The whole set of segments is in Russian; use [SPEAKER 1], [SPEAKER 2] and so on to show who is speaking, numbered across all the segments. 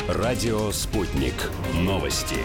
[SPEAKER 1] Радио «Спутник». Новости.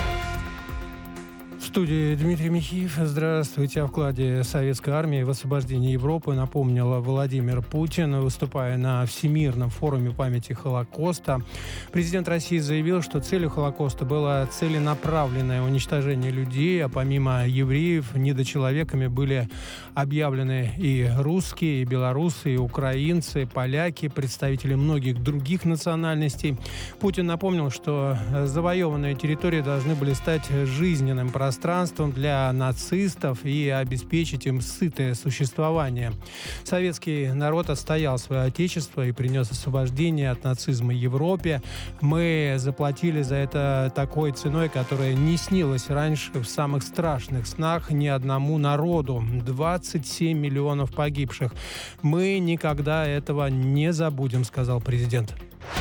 [SPEAKER 2] В студии Дмитрий Михеев. Здравствуйте. О вкладе советской армии в освобождение Европы напомнил Владимир Путин, выступая на Всемирном форуме памяти Холокоста. Президент России заявил, что целью Холокоста было целенаправленное уничтожение людей, а помимо евреев недочеловеками были объявлены и русские, и белорусы, и украинцы, поляки, представители многих других национальностей. Путин напомнил, что завоеванные территории должны были стать жизненным пространством для нацистов и обеспечить им сытое существование. Советский народ отстоял свое отечество и принес освобождение от нацизма Европе. Мы заплатили за это такой ценой, которая не снилась раньше в самых страшных снах ни одному народу. 27 миллионов погибших. Мы никогда этого не забудем, сказал президент.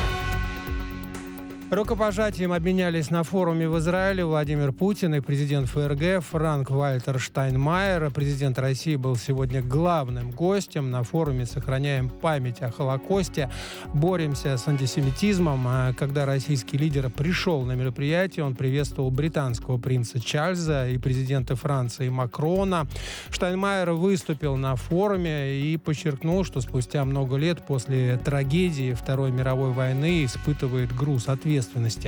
[SPEAKER 2] Рукопожатием обменялись на форуме в Израиле Владимир Путин и президент ФРГ Франк-Вальтер Штайнмайер. Президент России был сегодня главным гостем на форуме «Сохраняем память о Холокосте. Боремся с антисемитизмом». Когда российский лидер пришел на мероприятие, он приветствовал британского принца Чарльза и президента Франции Макрона. Штайнмайер выступил на форуме и подчеркнул, что спустя много лет после трагедии Второй мировой войны испытывает груз ответственности.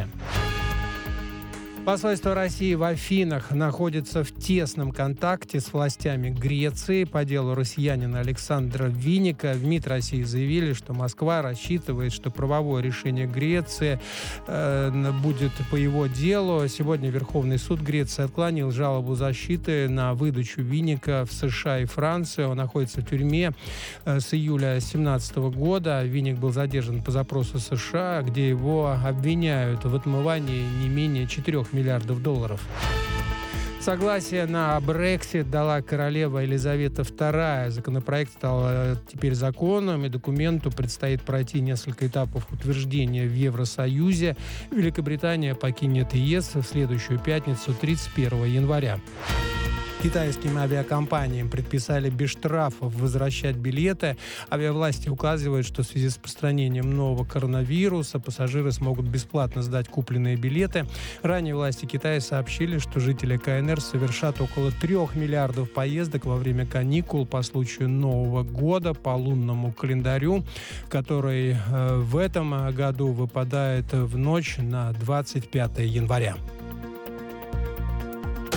[SPEAKER 2] Посольство России в Афинах находится в тесном контакте с властями Греции по делу россиянина Александра Винника. В МИД России заявили, что Москва рассчитывает, что правовое решение Греции будет по его делу. Сегодня Верховный суд Греции отклонил жалобу защиты на выдачу Винника в США и Францию. Он находится в тюрьме с июля 2017 года. Винник был задержан по запросу США, где его обвиняют в отмывании не менее 4 миллиардов долларов. Согласие на Брексит дала королева Елизавета II. Законопроект стал теперь законом, и документу предстоит пройти несколько этапов утверждения в Евросоюзе. Великобритания покинет ЕС в следующую пятницу, 31 января. Китайским авиакомпаниям предписали без штрафов возвращать билеты. Авиавласти указывают, что в связи с распространением нового коронавируса пассажиры смогут бесплатно сдать купленные билеты. Ранее власти Китая сообщили, что жители КНР совершат около 3 миллиардов поездок во время каникул по случаю Нового года по лунному календарю, который в этом году выпадает в ночь на 25 января.